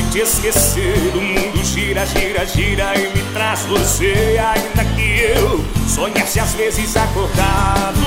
te esquecer. O mundo gira, gira, gira e me traz você. Ainda que eu sonhasse às vezes acordado,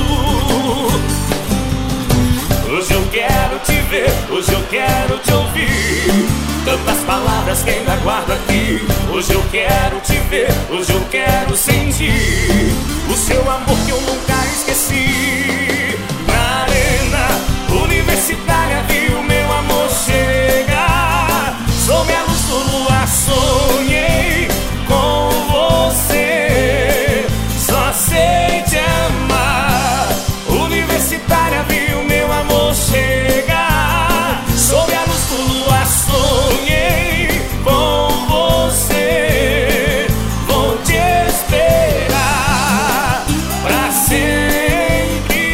hoje eu quero te ver, hoje eu quero te ouvir. Tantas palavras que ainda guardo aqui. Hoje eu quero te ver, hoje eu quero sentir o seu amor que eu nunca esqueci. Na arena universitária vi o meu amor chegar. Sob a luz do luar sonhei com você. Só sei te amar. Universitária vi o meu amor chegar. Sob a luz do luar sonhei com você. Vou te esperar pra sempre.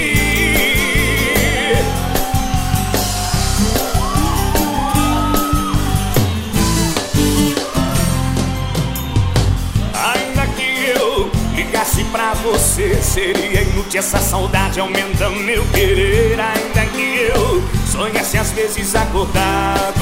Ainda que eu ligasse pra você, seria inútil essa saudade aumentando meu querer. Ainda que eu sonhasse às vezes acordado,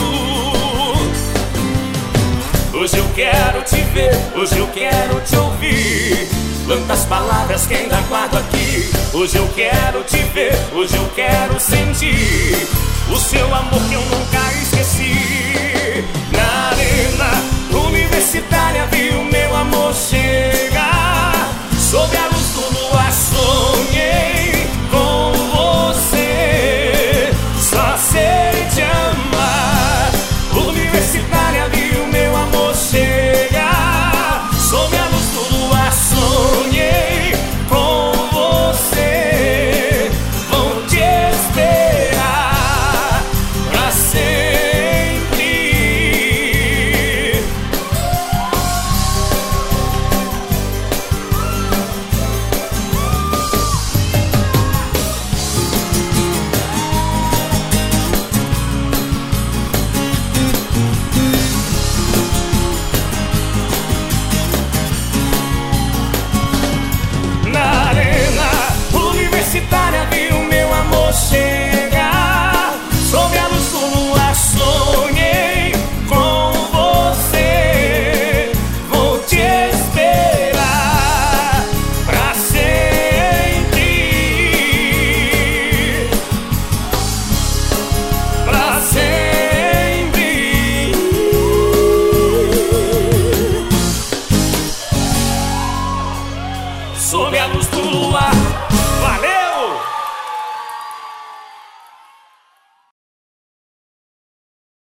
hoje eu quero te ver, hoje eu quero te ouvir. Quantas palavras que ainda guardo aqui. Hoje eu quero te ver, hoje eu quero sentir o seu amor que eu nunca esqueci. Na arena universitária vi o meu amor chegar. Sob a luz do luar sonhei com você. Só sei te amar. Universitária vi o meu amor chegar. Sob a luz do luar sonhei com você. Vou te esperar pra sempre. Na arena universitária vi o meu amor chegar. Sob a luz do luar sonhei com você. Vou te esperar pra sempre. Pra sempre. Sob a luz do luar